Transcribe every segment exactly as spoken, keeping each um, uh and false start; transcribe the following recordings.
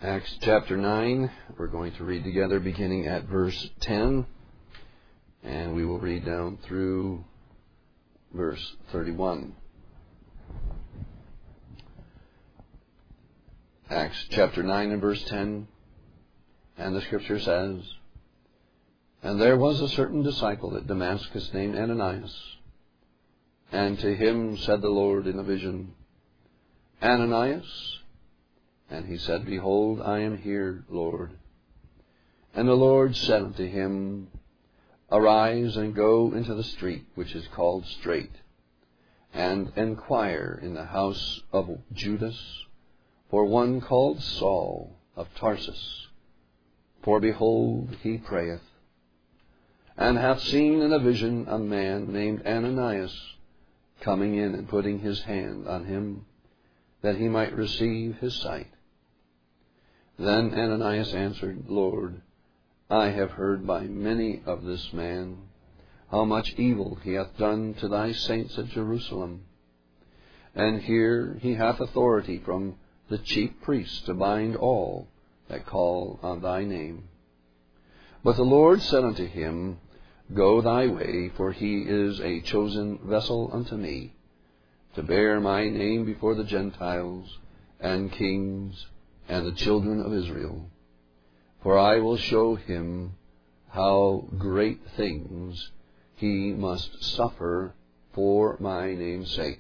Acts chapter nine, we're going to read together beginning at verse ten, and we will read down through verse thirty-one. Acts chapter nine and verse ten, and the scripture says, "And there was a certain disciple at Damascus named Ananias, and to him said the Lord in a vision, Ananias? And he said, Behold, I am here, Lord. And the Lord said unto him, Arise and go into the street which is called Straight, and enquire in the house of Judas for one called Saul of Tarsus. For behold, he prayeth, and hath seen in a vision a man named Ananias coming in and putting his hand on him, that he might receive his sight. Then Ananias answered, Lord, I have heard by many of this man how much evil he hath done to thy saints at Jerusalem. And here he hath authority from the chief priests to bind all that call on thy name. But the Lord said unto him, Go thy way, for he is a chosen vessel unto me, to bear my name before the Gentiles and kings and the children of Israel. For I will show him how great things he must suffer for my name's sake.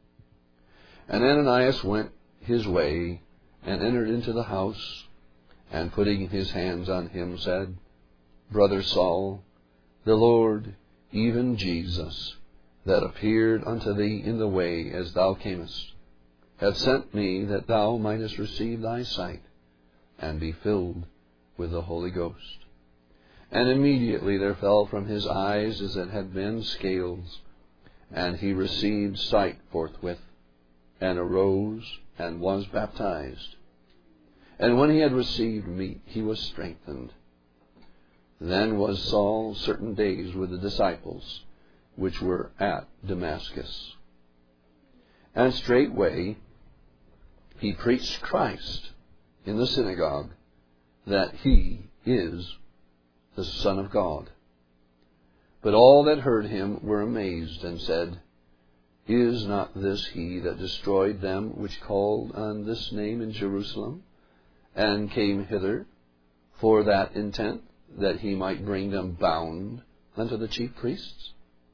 And Ananias went his way and entered into the house, and putting his hands on him said, Brother Saul, the Lord, even Jesus, that appeared unto thee in the way as thou camest, hath sent me that thou mightest receive thy sight, and be filled with the Holy Ghost. And immediately there fell from his eyes as it had been scales, and he received sight forthwith, and arose, and was baptized. And when he had received meat, he was strengthened. Then was Saul certain days with the disciples, which were at Damascus. And straightway he preached Christ in the synagogue, that he is the Son of God. But all that heard him were amazed, and said, Is not this he that destroyed them which called on this name in Jerusalem, and came hither for that intent, that he might bring them bound unto the chief priests?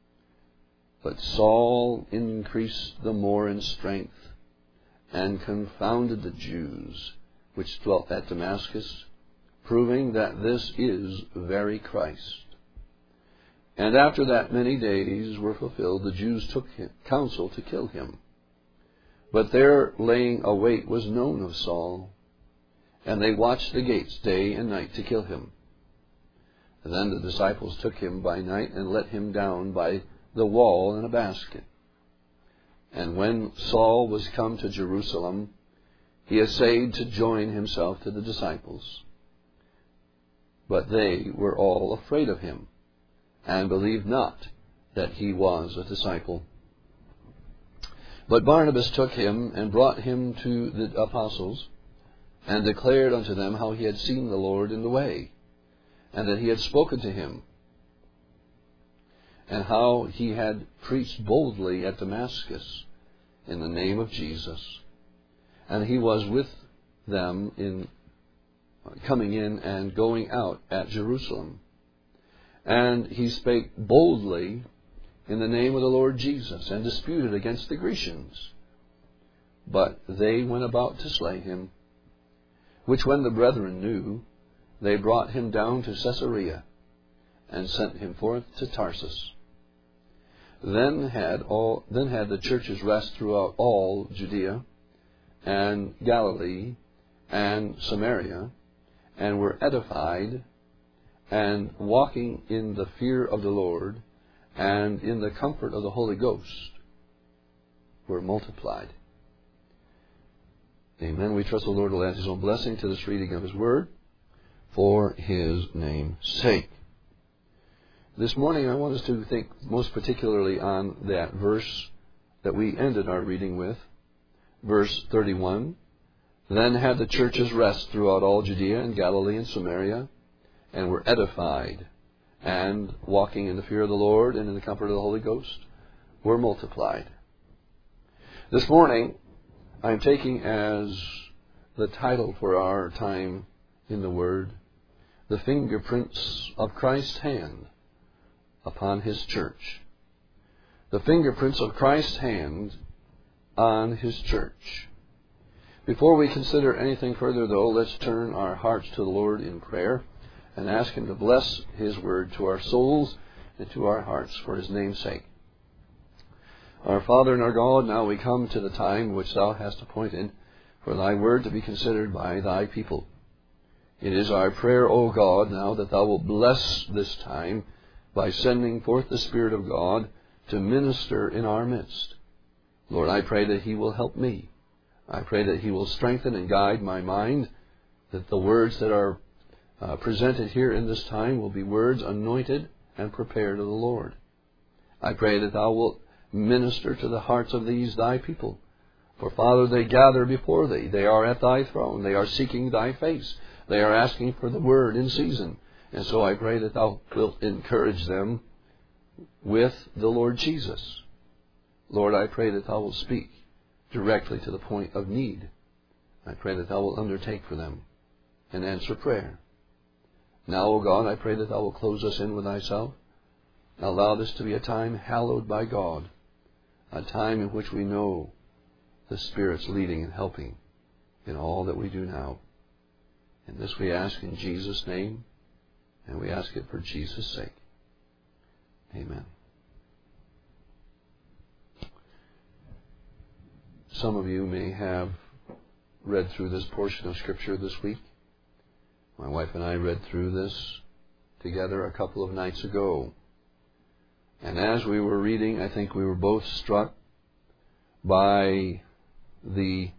But Saul increased the more in strength, and confounded the Jews which dwelt at Damascus, proving that this is very Christ. And after that many days were fulfilled, the Jews took counsel to kill him. But their laying await was known of Saul, and they watched the gates day and night to kill him. And then the disciples took him by night and let him down by the wall in a basket. And when Saul was come to Jerusalem, he essayed to join himself to the disciples. But they were all afraid of him, and believed not that he was a disciple. But Barnabas took him and brought him to the apostles, and declared unto them how he had seen the Lord in the way, and that he had spoken to him, and how he had preached boldly at Damascus in the name of Jesus. And he was with them in coming in and going out at Jerusalem. And he spake boldly in the name of the Lord Jesus, and disputed against the Grecians. But they went about to slay him, which when the brethren knew, they brought him down to Caesarea, and sent him forth to Tarsus. Then had all then had the churches rest throughout all Judea and Galilee and Samaria, and were edified, and walking in the fear of the Lord, and in the comfort of the Holy Ghost, were multiplied. Amen. We trust the Lord will add his own blessing to this reading of his word, for his name's sake. This morning I want us to think most particularly on that verse that we ended our reading with, verse thirty-one, Then had the churches rest throughout all Judea and Galilee and Samaria, and were edified, and walking in the fear of the Lord and in the comfort of the Holy Ghost, were multiplied. This morning, I'm taking as the title for our time in the Word, the fingerprints of Christ's hand upon His church. The fingerprints of Christ's hand on His church. Before we consider anything further, though, let's turn our hearts to the Lord in prayer and ask Him to bless His Word to our souls and to our hearts for His name's sake. Our Father and our God, now we come to the time which Thou hast appointed for Thy Word to be considered by Thy people. It is our prayer, O God, now that Thou wilt bless this time by sending forth the Spirit of God to minister in our midst. Lord, I pray that He will help me. I pray that He will strengthen and guide my mind, that the words that are uh, presented here in this time will be words anointed and prepared of the Lord. I pray that Thou wilt minister to the hearts of these Thy people. For, Father, they gather before Thee. They are at Thy throne. They are seeking Thy face. They are asking for the Word in season. And so I pray that Thou wilt encourage them with the Lord Jesus. Lord, I pray that Thou wilt speak directly to the point of need. I pray that Thou wilt undertake for them and answer prayer. Now, O God, I pray that Thou wilt close us in with Thyself. Allow this to be a time hallowed by God, a time in which we know the Spirit's leading and helping in all that we do now. And this we ask in Jesus' name, and we ask it for Jesus' sake. Amen. Some of you may have read through this portion of Scripture this week. My wife and I read through this together a couple of nights ago. And as we were reading, I think we were both struck by the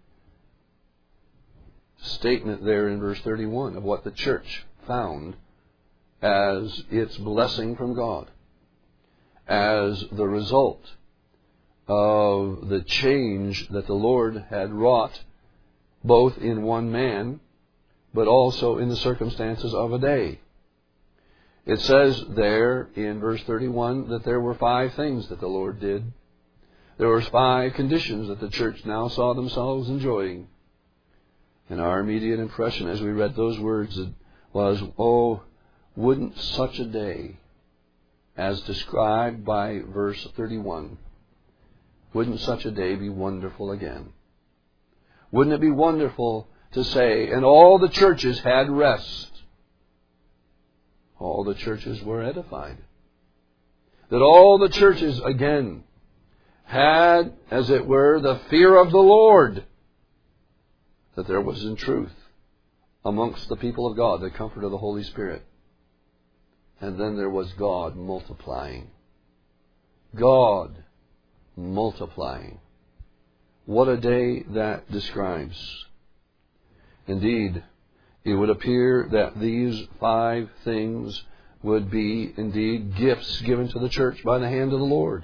statement there in verse thirty-one of what the church found as its blessing from God, as the result of the change that the Lord had wrought both in one man but also in the circumstances of a day. It says there in verse thirty-one that there were five things that the Lord did. There were five conditions that the church now saw themselves enjoying. And our immediate impression as we read those words was, oh, wouldn't such a day, as described by verse thirty-one, wouldn't such a day be wonderful again? Wouldn't it be wonderful to say, and all the churches had rest. All the churches were edified. That all the churches, again, had, as it were, the fear of the Lord. That there was in truth amongst the people of God the comfort of the Holy Spirit. And then there was God multiplying. God multiplying. What a day that describes. Indeed, it would appear that these five things would be indeed gifts given to the church by the hand of the Lord.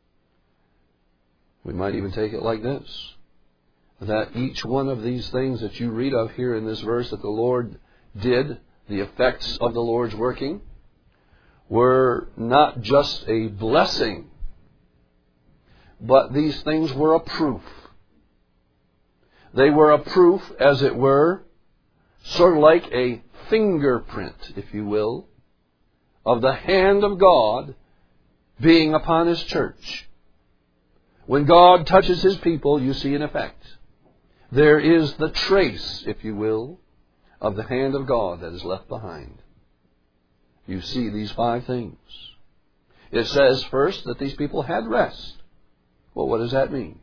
We might even take it like this, that each one of these things that you read of here in this verse that the Lord did, the effects of the Lord's working, were not just a blessing, but these things were a proof. They were a proof, as it were, sort of like a fingerprint, if you will, of the hand of God being upon His church. When God touches His people, you see an effect. There is the trace, if you will, of the hand of God that is left behind. You see these five things. It says first that these people had rest. Well, what does that mean?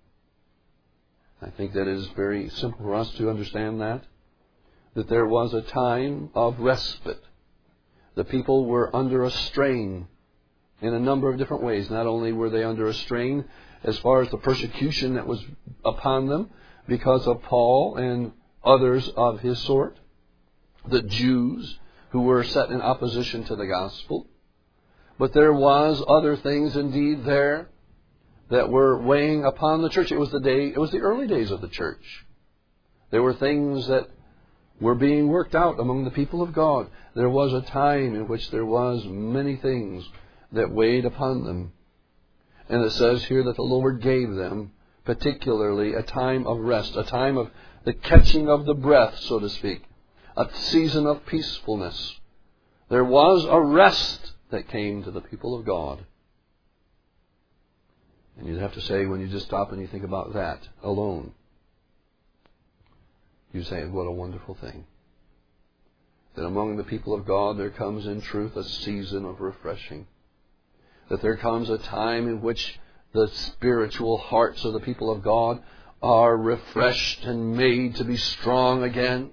I think that it is very simple for us to understand that. That there was a time of respite. The people were under a strain in a number of different ways. Not only were they under a strain as far as the persecution that was upon them because of Paul and others of his sort, the Jews who were set in opposition to the gospel, but there was other things indeed there that were weighing upon the church. It was the day, it was the early days of the church. There were things that were being worked out among the people of God. There was a time in which there was many things that weighed upon them. And it says here that the Lord gave them particularly a time of rest, a time of the catching of the breath, so to speak, a season of peacefulness. There was a rest that came to the people of God. And you'd have to say, when you just stop and you think about that alone, you say, what a wonderful thing. That among the people of God there comes in truth a season of refreshing. That there comes a time in which the spiritual hearts of the people of God are refreshed and made to be strong again.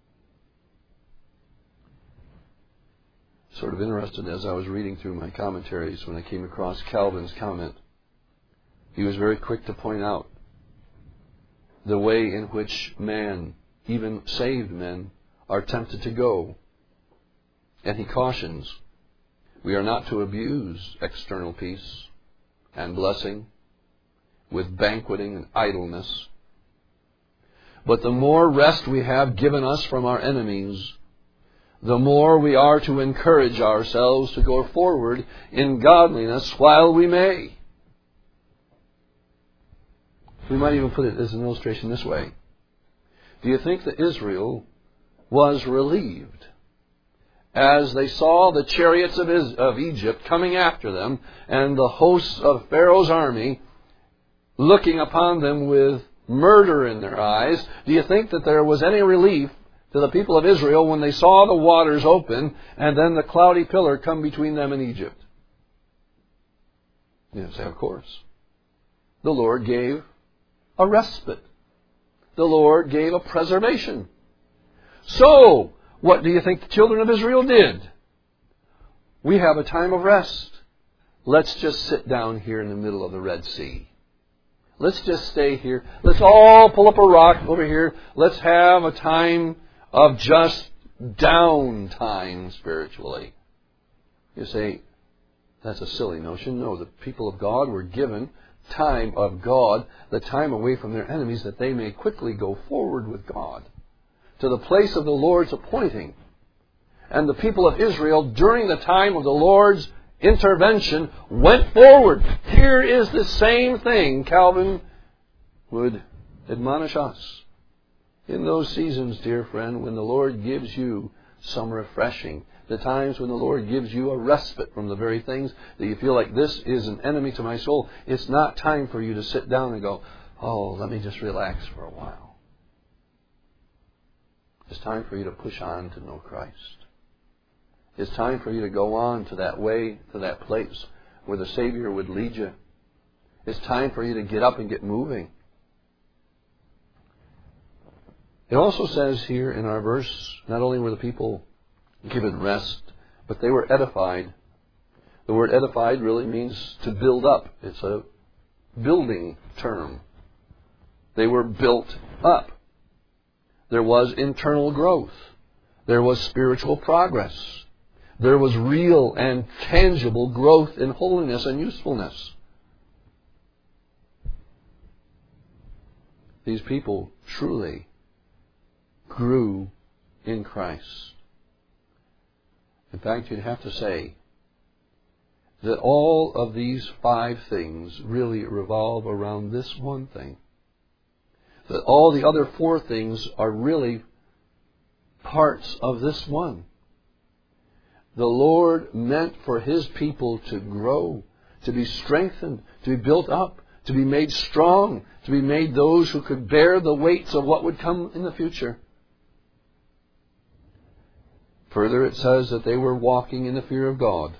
Sort of interested as I was reading through my commentaries when I came across Calvin's comment. He was very quick to point out the way in which man, even saved men, are tempted to go. And he cautions, we are not to abuse external peace and blessing with banqueting and idleness. But the more rest we have given us from our enemies, the more we are to encourage ourselves to go forward in godliness while we may. We might even put it as an illustration this way. Do you think that Israel was relieved as they saw the chariots of, Is- of Egypt coming after them and the hosts of Pharaoh's army looking upon them with murder in their eyes? Do you think that there was any relief to the people of Israel when they saw the waters open and then the cloudy pillar come between them and Egypt? You say, of course. The Lord gave a respite. The Lord gave a preservation. So, what do you think the children of Israel did? We have a time of rest. Let's just sit down here in the middle of the Red Sea. Let's just stay here. Let's all pull up a rock over here. Let's have a time of just downtime spiritually. You say, that's a silly notion. No, the people of God were given time of God, the time away from their enemies, that they may quickly go forward with God to the place of the Lord's appointing. And the people of Israel, during the time of the Lord's intervention, went forward. Here is the same thing Calvin would admonish us. In those seasons, dear friend, when the Lord gives you some refreshing, the times when the Lord gives you a respite from the very things that you feel like this is an enemy to my soul, it's not time for you to sit down and go, oh, let me just relax for a while. It's time for you to push on to know Christ. It's time for you to go on to that way, to that place where the Savior would lead you. It's time for you to get up and get moving. It also says here in our verse, not only were the people given rest, but they were edified. The word edified really means to build up. It's a building term. They were built up. There was internal growth. There was spiritual progress. There was real and tangible growth in holiness and usefulness. These people truly grew in Christ. In fact, you'd have to say that all of these five things really revolve around this one thing. That all the other four things are really parts of this one. The Lord meant for His people to grow, to be strengthened, to be built up, to be made strong, to be made those who could bear the weights of what would come in the future. Further, it says that they were walking in the fear of God.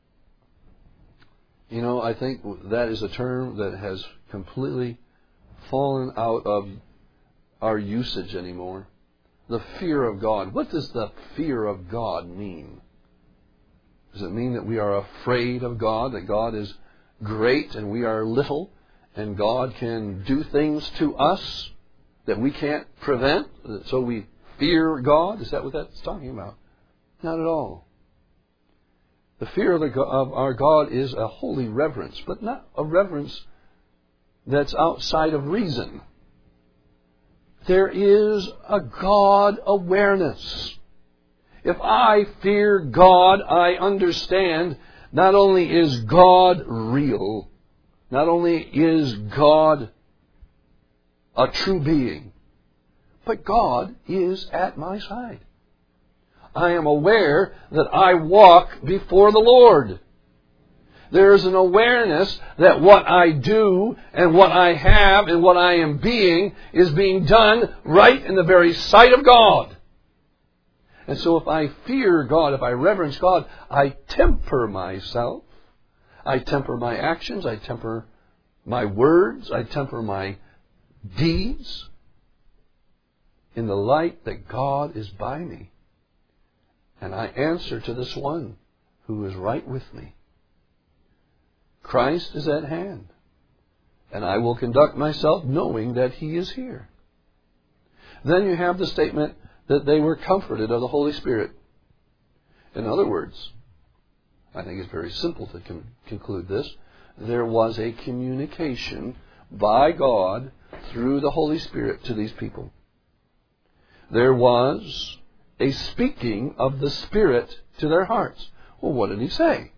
You know, I think that is a term that has completely fallen out of our usage anymore. The fear of God. What does the fear of God mean? Does it mean that we are afraid of God, that God is great and we are little, and God can do things to us that we can't prevent, so we fear God? Is that what that's talking about? Not at all. The fear of, the, of our God is a holy reverence, but not a reverence that's outside of reason. there is a God awareness. If I fear God, I understand not only is God real, not only is God a true being, but God is at my side. I am aware that I walk before the Lord. There is an awareness that what I do and what I have and what I am being is being done right in the very sight of God. And so if I fear God, if I reverence God, I temper myself. I temper my actions. I temper my words. I temper my deeds in the light that God is by me. And I answer to this one who is right with me. Christ is at hand. And I will conduct myself knowing that He is here. Then you have the statement that they were comforted of the Holy Spirit. In other words, I think it's very simple to con- conclude this. There was a communication by God through the Holy Spirit to these people. There was a speaking of the Spirit to their hearts. Well, what did He say?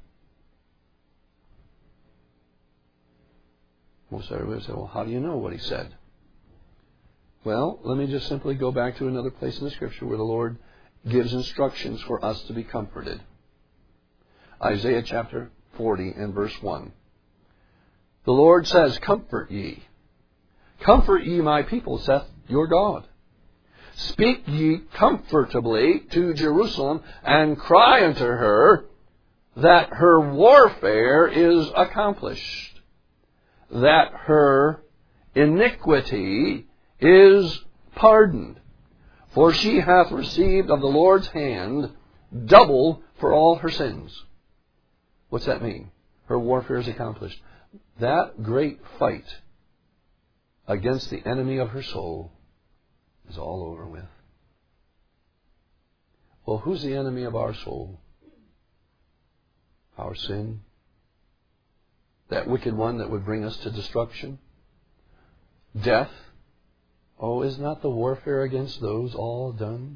Most everybody would say, well, how do you know what He said? Well, let me just simply go back to another place in the Scripture where the Lord gives instructions for us to be comforted. Isaiah chapter forty and verse one. The Lord says, comfort ye. Comfort ye my people, saith your God. Speak ye comfortably to Jerusalem, and cry unto her that her warfare is accomplished, that her iniquity is pardoned. For she hath received of the Lord's hand double for all her sins. What's that mean? Her warfare is accomplished. That great fight against the enemy of her soul is all over with. Well, who's the enemy of our soul? Our sin. That wicked one that would bring us to destruction. Death. Oh, is not the warfare against those all done?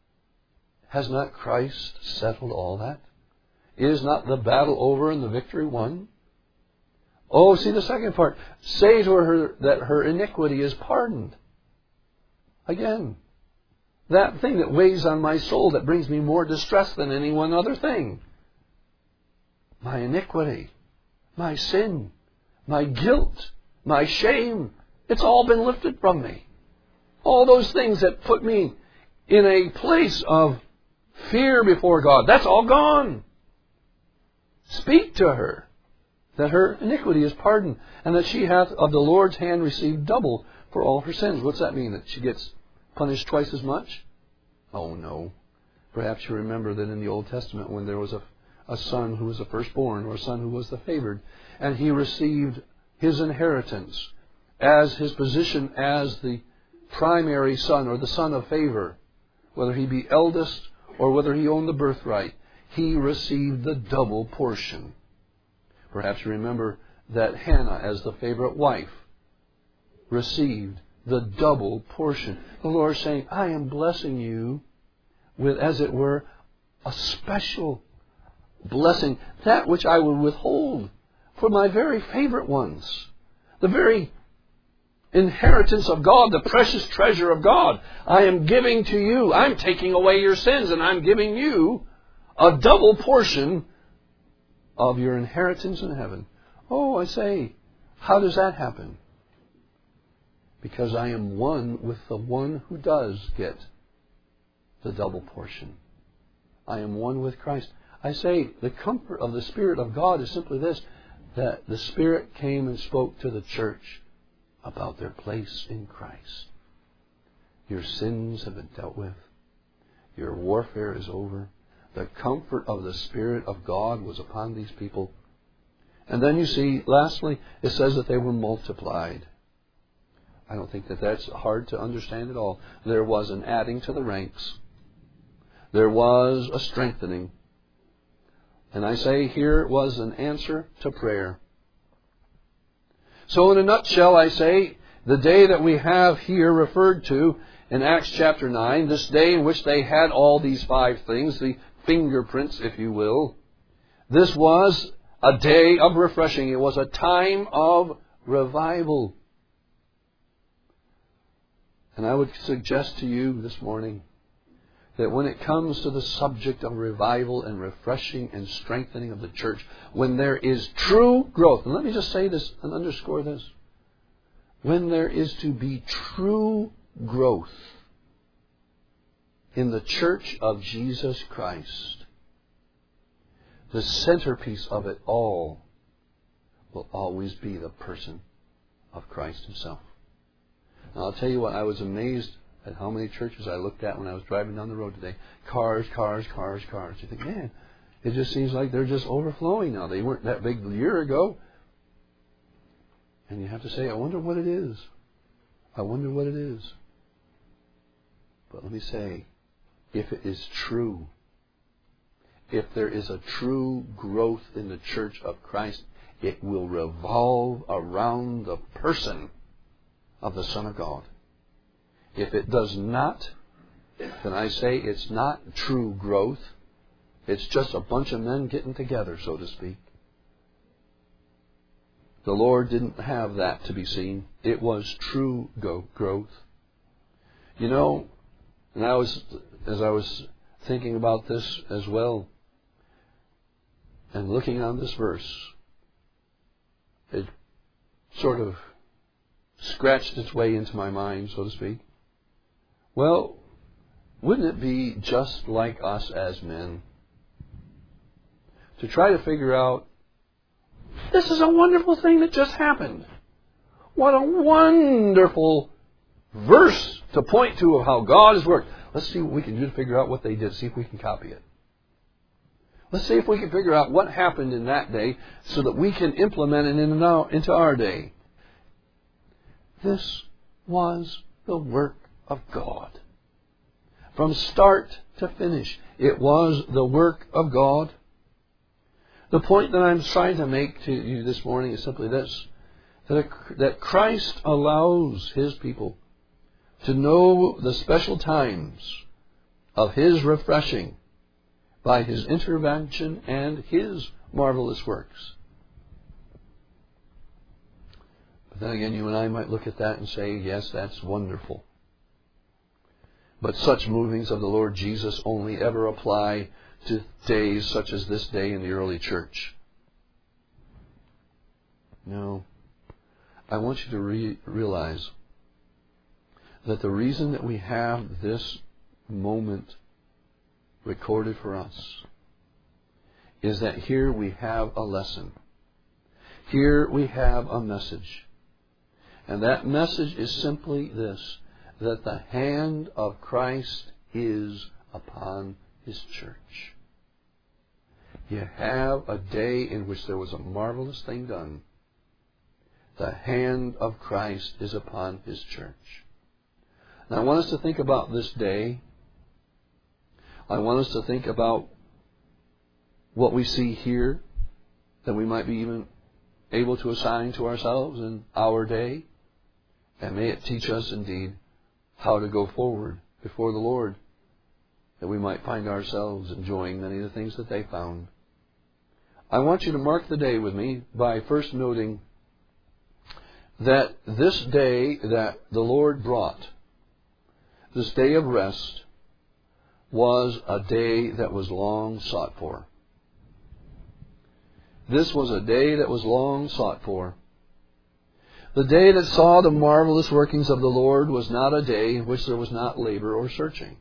Has not Christ settled all that? Is not the battle over and the victory won? Oh, see the second part. Say to her that her iniquity is pardoned. Again, that thing that weighs on my soul that brings me more distress than any one other thing. My iniquity, my sin, my guilt, my shame, it's all been lifted from me. All those things that put me in a place of fear before God, that's all gone. Speak to her that her iniquity is pardoned, and that she hath of the Lord's hand received double for all her sins. What's that mean? That she gets punished twice as much? Oh, no. Perhaps you remember that in the Old Testament when there was a, a son who was the firstborn, or a son who was the favored, and he received his inheritance as his position as the primary son, or the son of favor, whether he be eldest or whether he owned the birthright, he received the double portion. Perhaps you remember that Hannah, as the favorite wife, received the double portion. The Lord is saying, I am blessing you with, as it were, a special blessing, that which I would withhold for my very favorite ones. The very inheritance of God, the precious treasure of God, I am giving to you. I'm taking away your sins, and I'm giving you a double portion of your inheritance in heaven. Oh, I say, how does that happen? Because I am one with the one who does get the double portion. I am one with Christ. I say, the comfort of the Spirit of God is simply this, that the Spirit came and spoke to the church about their place in Christ. Your sins have been dealt with. Your warfare is over. The comfort of the Spirit of God was upon these people. And then you see, lastly, it says that they were multiplied. I don't think that that's hard to understand at all. There was an adding to the ranks. There was a strengthening. And I say here it was an answer to prayer. So in a nutshell, I say The day that we have here referred to in Acts chapter nine, this day in which they had all these five things, the fingerprints, if you will, this was a day of refreshing. It was a time of revival. And I would suggest to you this morning that when it comes to the subject of revival and refreshing and strengthening of the church, when there is true growth, and let me just say this and underscore this, when there is to be true growth in the church of Jesus Christ, the centerpiece of it all will always be the person of Christ Himself. And I'll tell you what, I was amazed at how many churches I looked at when I was driving down the road today. Cars, cars, cars, cars. You think, man, it just seems like they're just overflowing now. They weren't that big a year ago. And you have to say, I wonder what it is. I wonder what it is. But let me say, if it is true, if there is a true growth in the church of Christ, it will revolve around the person of the Son of God. If it does not, then I say it's not true growth. It's just a bunch of men getting together, so to speak. The Lord didn't have that to be seen. It was true go- growth. You know, and I was, as I was thinking about this as well, and looking on this verse, it sort of scratched its way into my mind, so to speak. Well, wouldn't it be just like us as men to try to figure out, this is a wonderful thing that just happened. What a wonderful verse to point to of how God has worked. Let's see what we can do to figure out what they did, see if we can copy it. Let's see if we can figure out what happened in that day so that we can implement it into our day. This was the work of God. From start to finish, it was the work of God. The point that I'm trying to make to you this morning is simply this, that, that Christ allows His people to know the special times of His refreshing by His intervention and His marvelous works. But then again, you and I might look at that and say, yes, that's wonderful. But such movings of the Lord Jesus only ever apply to days such as this day in the early church. No. I want you to re- realize that the reason that we have this moment recorded for us is that here we have a lesson. Here we have a message. And that message is simply this, that the hand of Christ is upon His church. You have a day in which there was a marvelous thing done. The hand of Christ is upon His church. Now I want us to think about this day. I want us to think about what we see here that we might be even able to assign to ourselves in our day. And may it teach us indeed how to go forward before the Lord, that we might find ourselves enjoying many of the things that they found. I want you to mark the day with me by first noting that this day that the Lord brought, this day of rest, was a day that was long sought for. This was a day that was long sought for. The day that saw the marvelous workings of the Lord was not a day in which there was not labor or searching.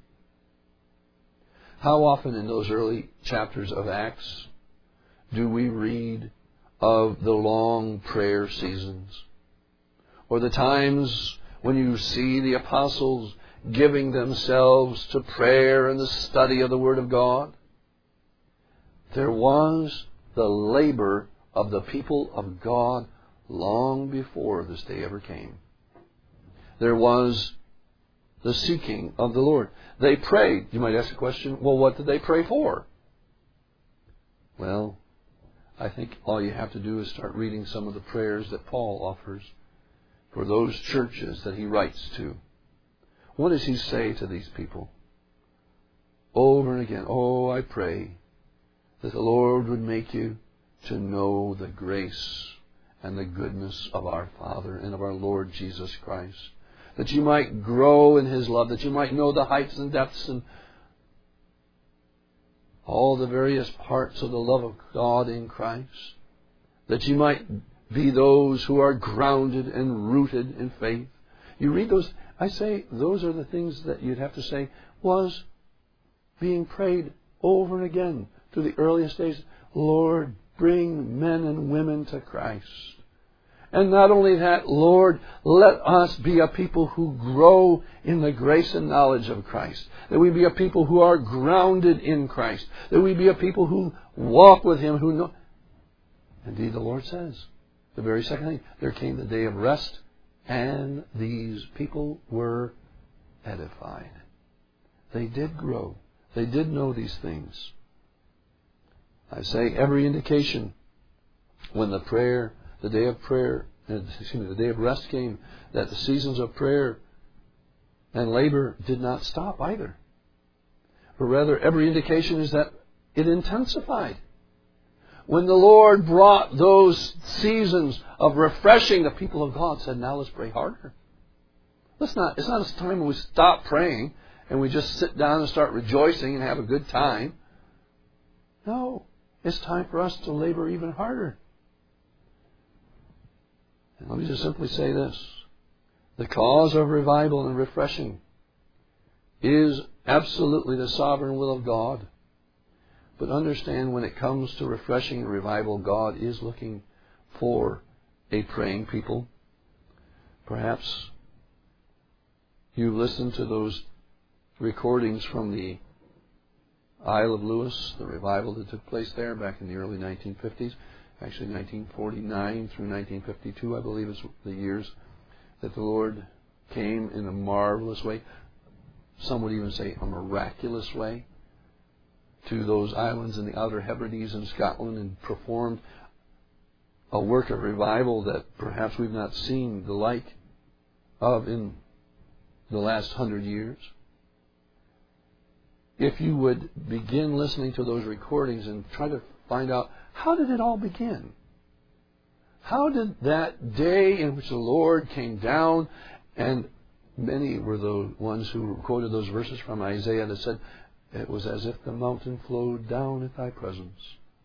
How often in those early chapters of Acts do we read of the long prayer seasons, or the times when you see the apostles giving themselves to prayer and the study of the Word of God? There was the labor of the people of God long before this day ever came. There was the seeking of the Lord. They prayed. You might ask the question, well, what did they pray for? Well, I think all you have to do is start reading some of the prayers that Paul offers for those churches that he writes to. What does he say to these people? Over and again, oh, I pray that the Lord would make you to know the grace and the goodness of our Father and of our Lord Jesus Christ. That you might grow in His love, that you might know the heights and depths and all the various parts of the love of God in Christ. That you might be those who are grounded and rooted in faith. You read those, I say, those are the things that you'd have to say was being prayed over and again to the earliest days. Lord, bring men and women to Christ. And not only that, Lord, let us be a people who grow in the grace and knowledge of Christ. That we be a people who are grounded in Christ. That we be a people who walk with Him, who know. Indeed, the Lord says, the very second thing, there came the day of rest, and these people were edified. They did grow. They did know these things. I say every indication when the prayer, the day of prayer, excuse me, the day of rest came, that the seasons of prayer and labor did not stop either. But rather, every indication is that it intensified. When the Lord brought those seasons of refreshing, the people of God said, now let's pray harder. Let's not, it's not a time when we stop praying and we just sit down and start rejoicing and have a good time. No, it's time for us to labor even harder. And let me just simply say this. The cause of revival and refreshing is absolutely the sovereign will of God. But understand, when it comes to refreshing and revival, God is looking for a praying people. Perhaps you listened to those recordings from the Isle of Lewis, the revival that took place there back in the early nineteen fifties. Actually, nineteen forty-nine through nineteen fifty-two, I believe, is the years that the Lord came in a marvelous way. Some would even say a miraculous way to those islands in the Outer Hebrides in Scotland and performed a work of revival that perhaps we've not seen the like of in the last hundred years. If you would begin listening to those recordings and try to find out, how did it all begin? How did that day in which the Lord came down, and many were the ones who quoted those verses from Isaiah that said, it was as if the mountain flowed down at thy presence.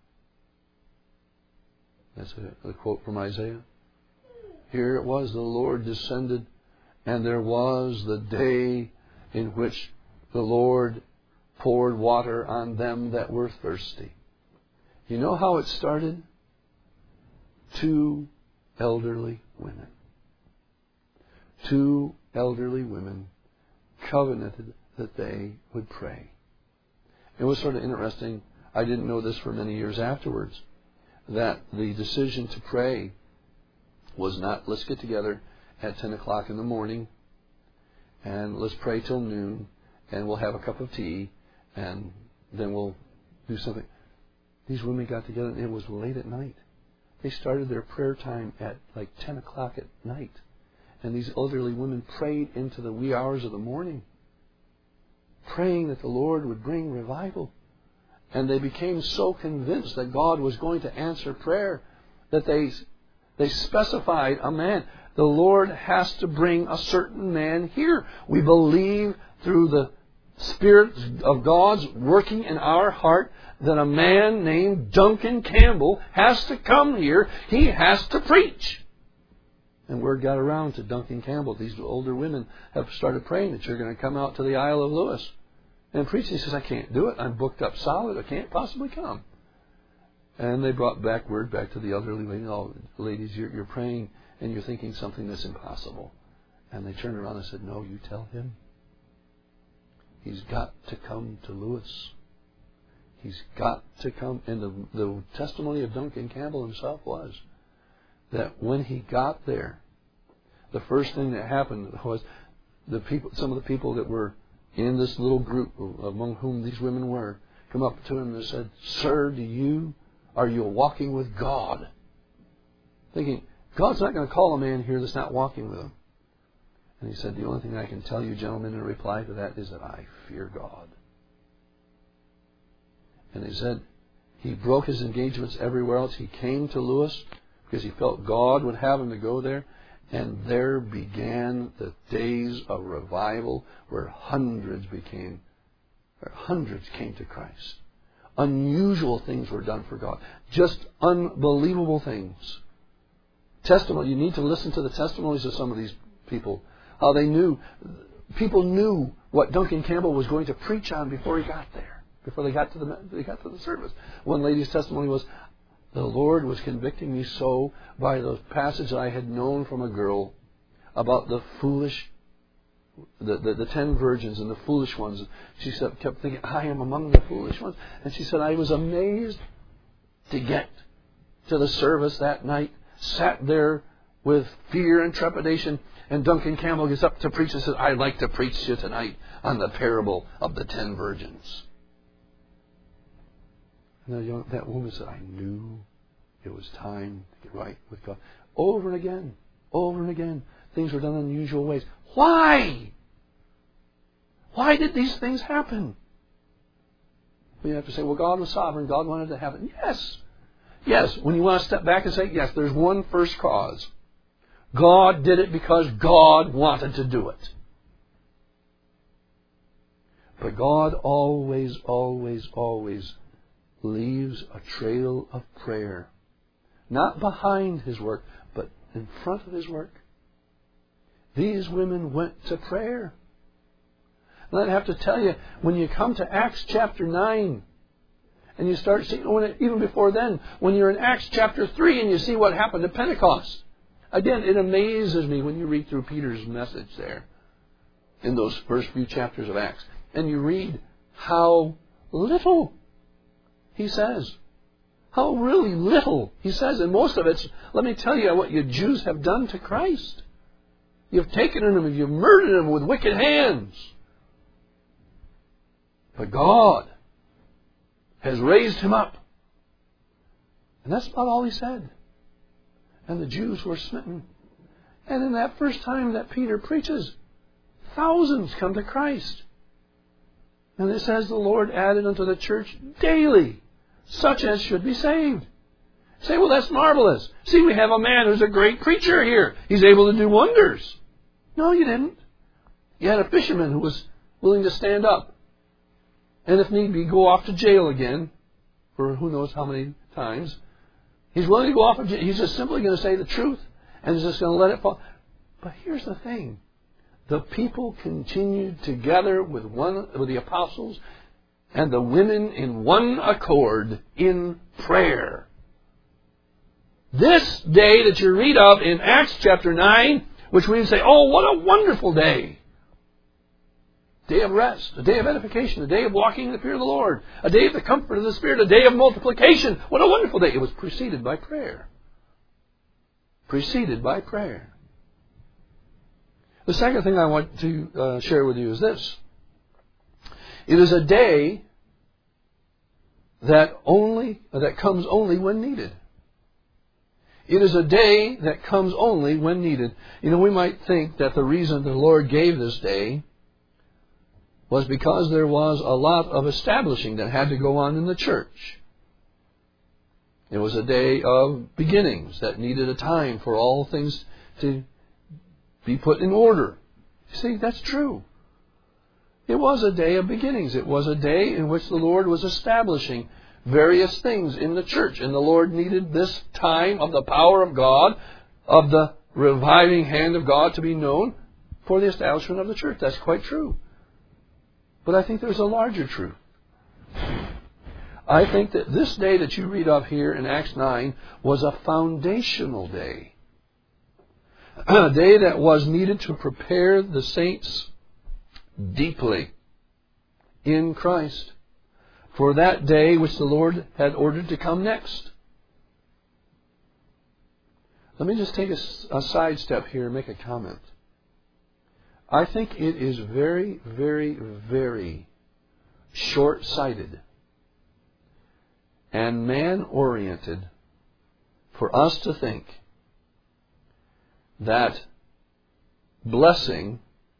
That's a, a quote from Isaiah. Here it was, the Lord descended, and there was the day in which the Lord poured water on them that were thirsty. You know how it started? Two elderly women. Two elderly women covenanted that they would pray. It was sort of interesting. I didn't know this for many years afterwards, that the decision to pray was not, let's get together at ten o'clock in the morning and let's pray till noon and we'll have a cup of tea and then we'll do something. These women got together and it was late at night. They started their prayer time at like ten o'clock at night. And these elderly women prayed into the wee hours of the morning, praying that the Lord would bring revival. And they became so convinced that God was going to answer prayer that they they specified a man. The Lord has to bring a certain man here. We believe through the Spirit of God's working in our heart that a man named Duncan Campbell has to come here. He has to preach. And word got around to Duncan Campbell. These older women have started praying that you're going to come out to the Isle of Lewis and preach. He says, I can't do it. I'm booked up solid. I can't possibly come. And they brought back word back to the elderly lady. Oh, ladies, you're, you're praying and you're thinking something that's impossible. And they turned around and said, no, you tell him. He's got to come to Lewis. He's got to come. And the, the testimony of Duncan Campbell himself was that when he got there, the first thing that happened was the people, some of the people that were in this little group among whom these women were, come up to him and said, Sir, do you, are you walking with God? Thinking, God's not going to call a man here that's not walking with Him. And he said, the only thing I can tell you, gentlemen, in reply to that is that I fear God. And he said he broke his engagements everywhere else. He came to Lewis because he felt God would have him to go there. And there began the days of revival where hundreds became, or hundreds came to Christ. Unusual things were done for God. Just unbelievable things. Testimony. You need to listen to the testimonies of some of these people. How they knew, people knew what Duncan Campbell was going to preach on before he got there. Before they got to the they got to the service. One lady's testimony was, the Lord was convicting me so by the passage I had known from a girl about the foolish, the, the, the ten virgins and the foolish ones. She said, kept thinking, I am among the foolish ones. And she said, I was amazed to get to the service that night, sat there with fear and trepidation, and Duncan Campbell gets up to preach and says, I'd like to preach to you tonight on the parable of the ten virgins. And that, young, that woman said, I knew it was time to get right with God. Over and again, over and again, things were done in unusual ways. Why? Why did these things happen? We have to say, well, God was sovereign. God wanted to happen. Yes. Yes, when you want to step back and say, yes, there's one first cause. God did it because God wanted to do it. But God always, always, always leaves a trail of prayer. Not behind His work, but in front of His work. These women went to prayer. And I'd have to tell you, when you come to Acts chapter nine, and you start seeing, even before then, when you're in Acts chapter three and you see what happened at Pentecost. Again, it amazes me when you read through Peter's message there, in those first few chapters of Acts. And you read how little he says. How really little he says. And most of it's, let me tell you what you Jews have done to Christ. You've taken him and you've murdered him with wicked hands. But God has raised him up. And that's about all he said. And the Jews were smitten. And in that first time that Peter preaches, thousands come to Christ. And it says the Lord added unto the church daily such as should be saved. Say, well, that's marvelous. See, we have a man who's a great preacher here. He's able to do wonders. No, you didn't. You had a fisherman who was willing to stand up. And if need be, go off to jail again for who knows how many times. He's willing to go off. He's just simply going to say the truth and he's just going to let it fall. But here's the thing. The people continued together with one with the apostles and the women in one accord in prayer. This day that you read of in Acts chapter nine, which we say, oh, what a wonderful day. Day of rest, a day of edification, a day of walking in the fear of the Lord, a day of the comfort of the Spirit, a day of multiplication. What a wonderful day. It was preceded by prayer. Preceded by prayer. The second thing I want to uh, share with you is this. It is a day that only that comes only when needed. It is a day that comes only when needed. You know, we might think that the reason the Lord gave this day was because there was a lot of establishing that had to go on in the church. It was a day of beginnings that needed a time for all things to be put in order. You see, that's true. It was a day of beginnings. It was a day in which the Lord was establishing various things in the church. And the Lord needed this time of the power of God, of the reviving hand of God to be known for the establishment of the church. That's quite true. But I think there's a larger truth. I think that this day that you read of here in Acts nine was a foundational day. A day that was needed to prepare the saints deeply in Christ for that day which the Lord had ordered to come next. Let me just take a, a sidestep here and make a comment. I think it is very, very, very short-sighted and man-oriented for us to think that blessing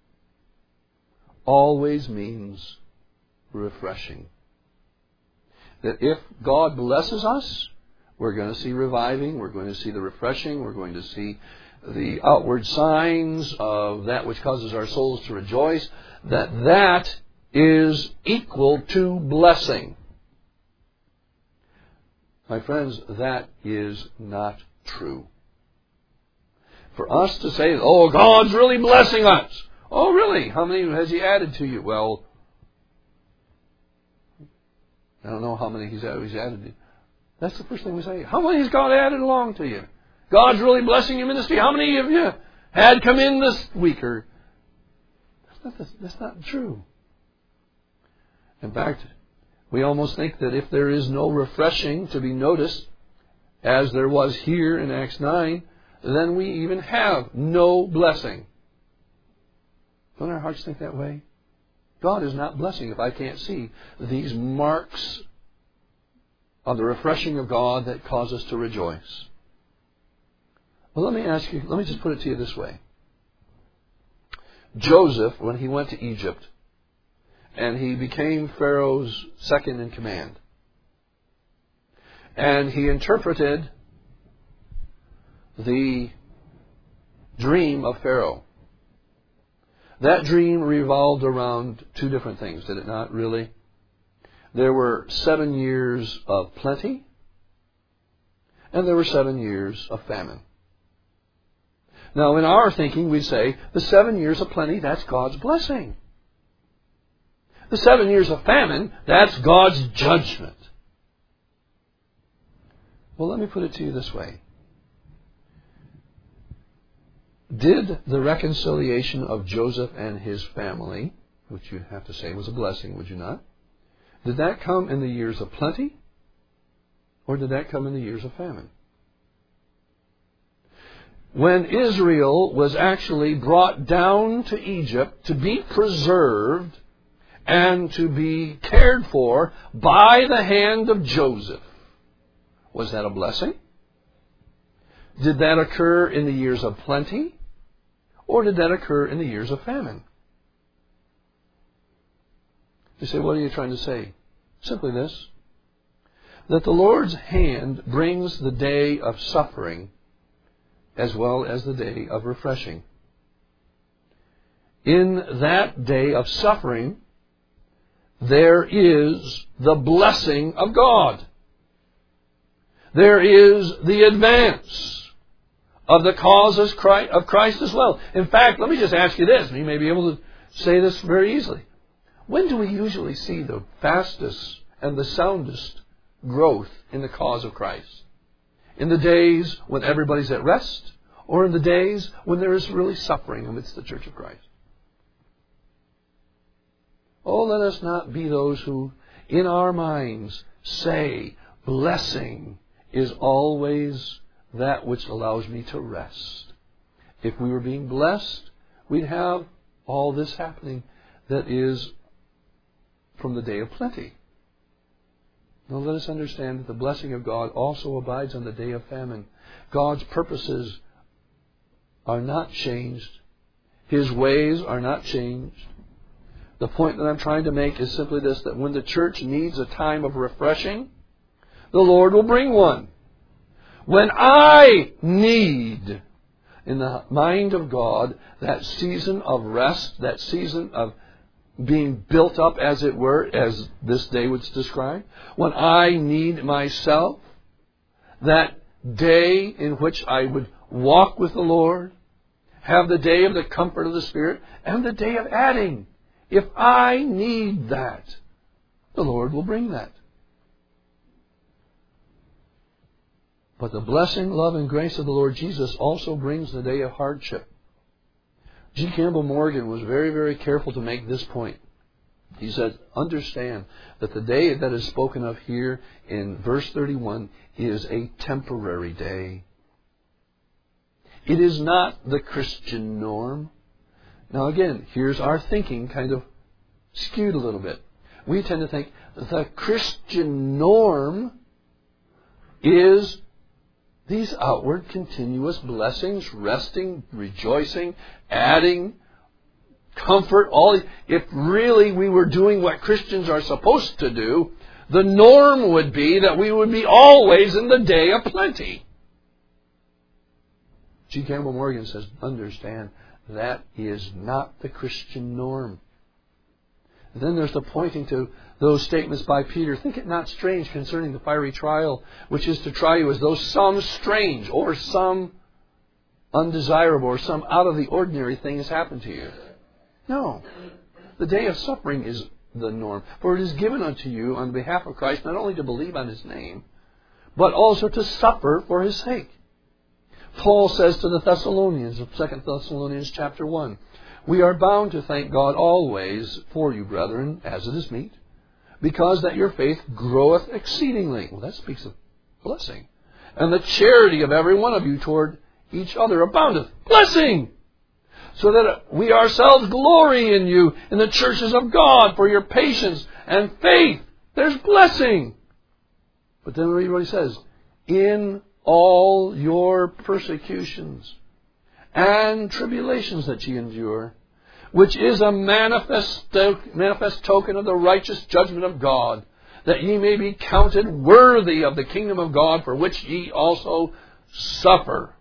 always means refreshing. That if God blesses us, we're going to see reviving, we're going to see the refreshing, we're going to see the outward signs of that which causes our souls to rejoice, that that is equal to blessing. My friends, that is not true. For us to say, oh, God's really blessing us. Oh, really? How many has He added to you? Well, I don't know how many He's added. He's added to you. That's the first thing we say. How many has God added along to you? God's really blessing your ministry. How many of you had come in this week? Or that's not, that's not true. In fact, we almost think that if there is no refreshing to be noticed, as there was here in Acts nine, then we even have no blessing. Don't our hearts think that way? God is not blessing if I can't see these marks of the refreshing of God that cause us to rejoice. Well, let me ask you, let me just put it to you this way. Joseph, when he went to Egypt, and he became Pharaoh's second in command, and he interpreted the dream of Pharaoh. That dream revolved around two different things, did it not, really? There were seven years of plenty, and there were seven years of famine. Now, in our thinking, we say, the seven years of plenty, that's God's blessing. The seven years of famine, that's God's judgment. Well, let me put it to you this way. Did the reconciliation of Joseph and his family, which you have to say was a blessing, would you not? Did that come in the years of plenty? Or did that come in the years of famine? When Israel was actually brought down to Egypt to be preserved and to be cared for by the hand of Joseph, was that a blessing? Did that occur in the years of plenty? Or did that occur in the years of famine? You say, what are you trying to say? Simply this, that the Lord's hand brings the day of suffering as well as the day of refreshing. In that day of suffering, there is the blessing of God. There is the advance of the cause of Christ as well. In fact, let me just ask you this, and you may be able to say this very easily. When do we usually see the fastest and the soundest growth in the cause of Christ? In the days when everybody's at rest, or in the days when there is really suffering amidst the Church of Christ? Oh, let us not be those who, in our minds, say, blessing is always that which allows me to rest. If we were being blessed, we'd have all this happening that is from the day of plenty. Now let us understand that the blessing of God also abides on the day of famine. God's purposes are not changed. His ways are not changed. The point that I'm trying to make is simply this, that when the church needs a time of refreshing, the Lord will bring one. When I need, in the mind of God, that season of rest, that season of being built up, as it were, as this day would describe, when I need myself, that day in which I would walk with the Lord, have the day of the comfort of the Spirit, and the day of adding. If I need that, the Lord will bring that. But the blessing, love, and grace of the Lord Jesus also brings the day of hardship. G. Campbell Morgan was very, very careful to make this point. He said, understand that the day that is spoken of here in verse thirty-one is a temporary day. It is not the Christian norm. Now again, here's our thinking kind of skewed a little bit. We tend to think the Christian norm is these outward continuous blessings, resting, rejoicing, adding, comfort, all. If really we were doing what Christians are supposed to do, the norm would be that we would be always in the day of plenty. G. Campbell Morgan says, understand, that is not the Christian norm. And then there's the pointing to those statements by Peter. Think it not strange concerning the fiery trial, which is to try you as though some strange or some undesirable or some out of the ordinary thing has happened to you. No. The day of suffering is the norm. For it is given unto you on behalf of Christ not only to believe on His name, but also to suffer for His sake. Paul says to the Thessalonians, of Second Thessalonians chapter one, we are bound to thank God always for you, brethren, as it is meet, because that your faith groweth exceedingly. Well, that speaks of blessing. And the charity of every one of you toward each other aboundeth. Blessing! So that we ourselves glory in you in the churches of God for your patience and faith. There's blessing. But then read what he says. In all your persecutions and tribulations that ye endure, which is a manifest, manifest token of the righteous judgment of God, that ye may be counted worthy of the kingdom of God, for which ye also suffer.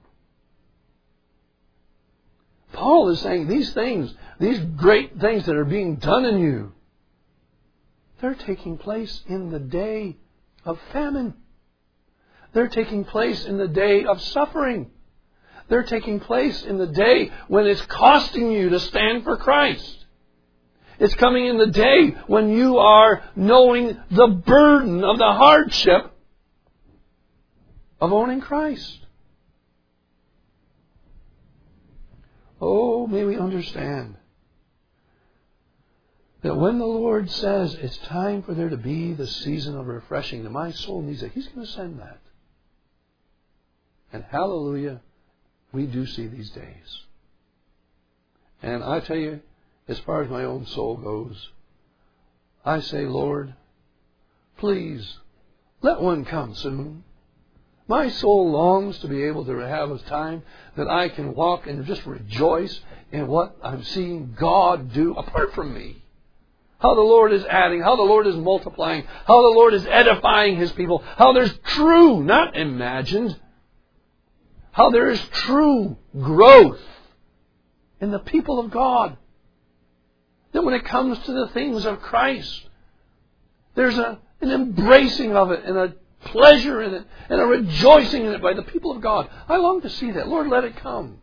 Paul is saying these things, these great things that are being done in you, they're taking place in the day of famine. They're taking place in the day of suffering. They're taking place in the day when it's costing you to stand for Christ. It's coming in the day when you are knowing the burden of the hardship of owning Christ. Oh, may we understand that when the Lord says it's time for there to be the season of refreshing, that my soul needs it, He's going to send that. And hallelujah, we do see these days. And I tell you, as far as my own soul goes, I say, Lord, please, let one come soon. My soul longs to be able to have a time that I can walk and just rejoice in what I'm seeing God do apart from me. How the Lord is adding, how the Lord is multiplying, how the Lord is edifying His people, how there's true, not imagined, how there is true growth in the people of God. That when it comes to the things of Christ, there's a, an embracing of it and a pleasure in it and a rejoicing in it by the people of God. I long to see that. Lord, let it come.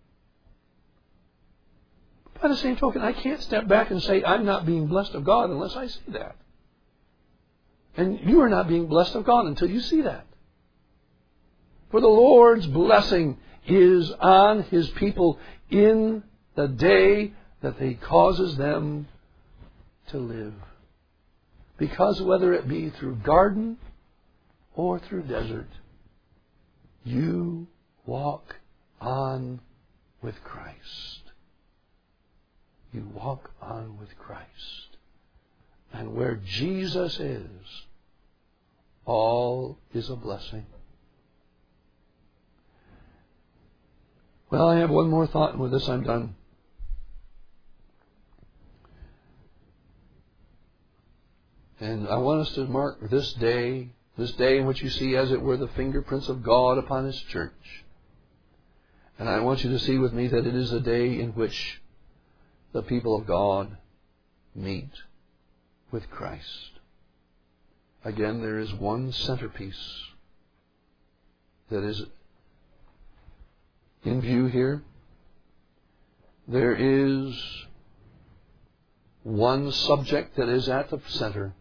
By the same token, I can't step back and say I'm not being blessed of God unless I see that. And you are not being blessed of God until you see that. For the Lord's blessing is on His people in the day that He causes them to live. Because whether it be through garden or through desert, you walk on with Christ. You walk on with Christ. And where Jesus is, all is a blessing. Well, I have one more thought, and with this I'm done. And I want us to mark this day, this day in which you see, as it were, the fingerprints of God upon His church. And I want you to see with me that it is a day in which the people of God meet with Christ. Again, there is one centerpiece that is in view here. There is one subject that is at the center.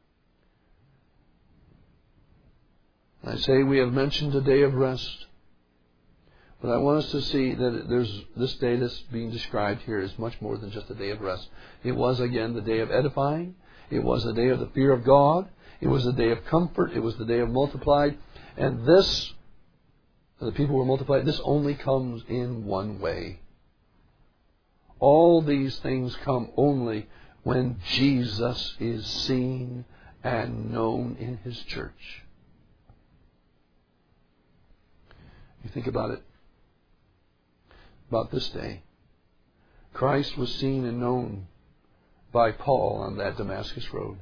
I say we have mentioned a day of rest, but I want us to see that there's this day that's being described here is much more than just a day of rest. It was, again, the day of edifying. It was the day of the fear of God. It was the day of comfort. It was the day of multiplied. And this, the people were multiplied, this only comes in one way. All these things come only when Jesus is seen and known in His church. You think about it. About this day. Christ was seen and known by Paul on that Damascus road.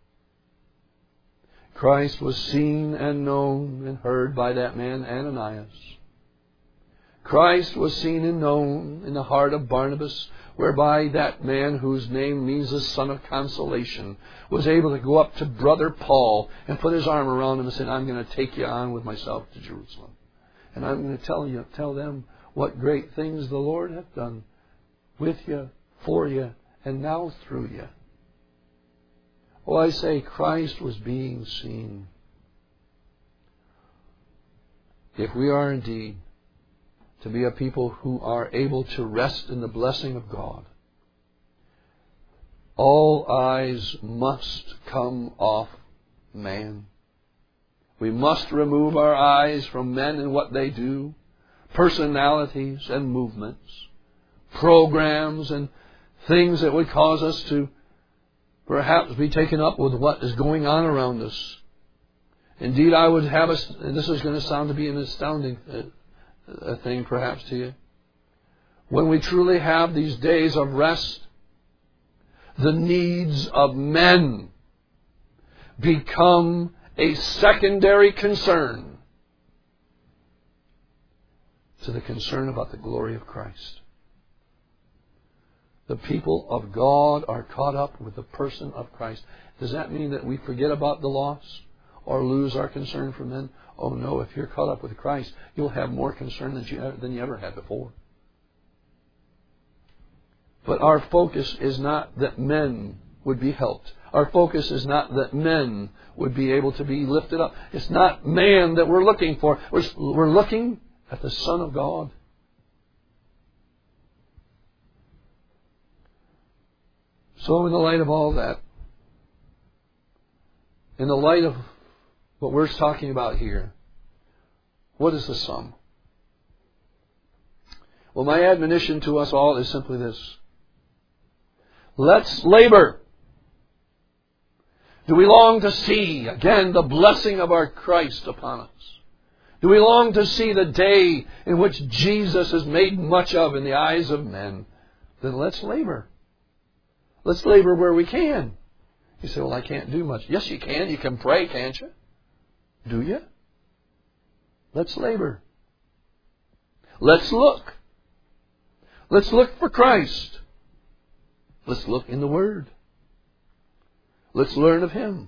Christ was seen and known and heard by that man Ananias. Christ was seen and known in the heart of Barnabas, whereby that man whose name means the son of consolation was able to go up to brother Paul and put his arm around him and say, I'm going to take you on with myself to Jerusalem. And I'm going to tell you, tell them what great things the Lord hath done with you, for you, and now through you. Oh, I say Christ was being seen. If we are indeed to be a people who are able to rest in the blessing of God, all eyes must come off man. We must remove our eyes from men and what they do, personalities and movements, programs and things that would cause us to perhaps be taken up with what is going on around us. Indeed, I would have us, and this is going to sound to be an astounding uh, thing perhaps to you, when we truly have these days of rest, the needs of men become a secondary concern to the concern about the glory of Christ. The people of God are caught up with the person of Christ. Does that mean that we forget about the lost or lose our concern for men? Oh no, if you're caught up with Christ, you'll have more concern than you, than you ever had before. But our focus is not that men would be helped. Our focus is not that men would be able to be lifted up. It's not man that we're looking for. We're, we're looking at the Son of God. So in the light of all that, in the light of what we're talking about here, what is the sum? Well, my admonition to us all is simply this. Let's labor. Do we long to see, again, the blessing of our Christ upon us? Do we long to see the day in which Jesus is made much of in the eyes of men? Then let's labor. Let's labor where we can. You say, well, I can't do much. Yes, you can. You can pray, can't you? Do you? Let's labor. Let's look. Let's look for Christ. Let's look in the Word. Let's learn of Him.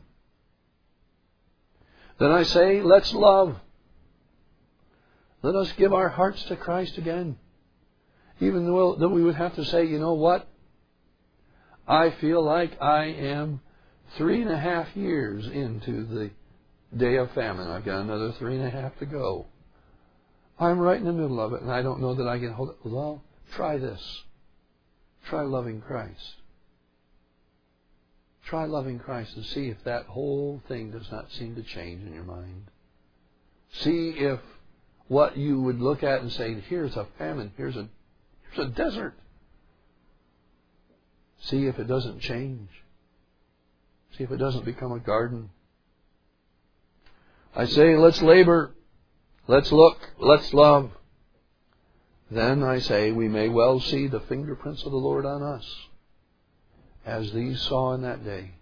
Then I say, let's love. Let us give our hearts to Christ again. Even though, though we would have to say, you know what? I feel like I am three and a half years into the day of famine. I've got another three and a half to go. I'm right in the middle of it, and I don't know that I can hold it. Well, try this. Try loving Christ. Try loving Christ and see if that whole thing does not seem to change in your mind. See if what you would look at and say, here's a famine, here's a, here's a desert. See if it doesn't change. See if it doesn't become a garden. I say, let's labor. Let's look. Let's love. Then I say, we may well see the fingerprints of the Lord on us, as these saw in that day.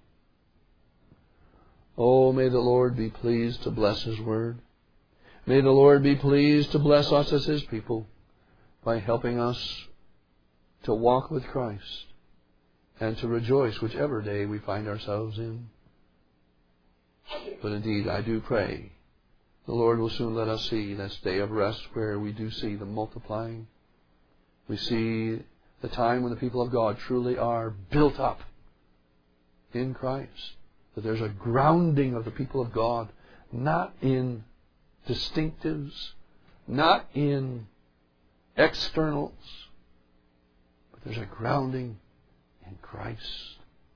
Oh, may the Lord be pleased to bless His Word. May the Lord be pleased to bless us as His people by helping us to walk with Christ and to rejoice whichever day we find ourselves in. But indeed, I do pray the Lord will soon let us see this day of rest where we do see the multiplying. We see the time when the people of God truly are built up in Christ. That there's a grounding of the people of God, not in distinctives, not in externals, but there's a grounding in Christ.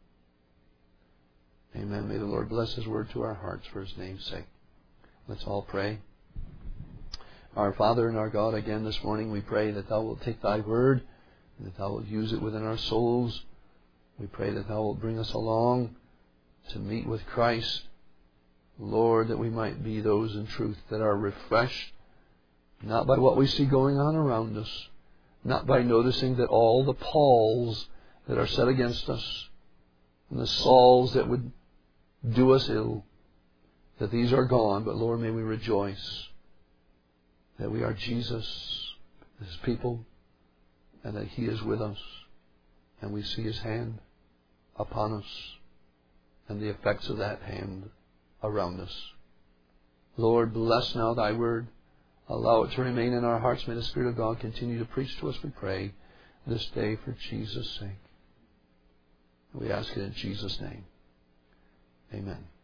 Amen. May the Lord bless His Word to our hearts for His name's sake. Let's all pray. Our Father and our God, again this morning we pray that Thou wilt take Thy Word and that Thou wilt use it within our souls. We pray that Thou wilt bring us along to meet with Christ. Lord, that we might be those in truth that are refreshed Not by what we see going on around us. Not by noticing that all the Pauls that are set against us and the Sauls that would do us ill, that these are gone. But Lord, may we rejoice that we are Jesus, His people, and that He is with us. And we see His hand upon us and the effects of that hand around us. Lord, bless now Thy word. Allow it to remain in our hearts. May the Spirit of God continue to preach to us, we pray, this day for Jesus' sake. We ask it in Jesus' name. Amen.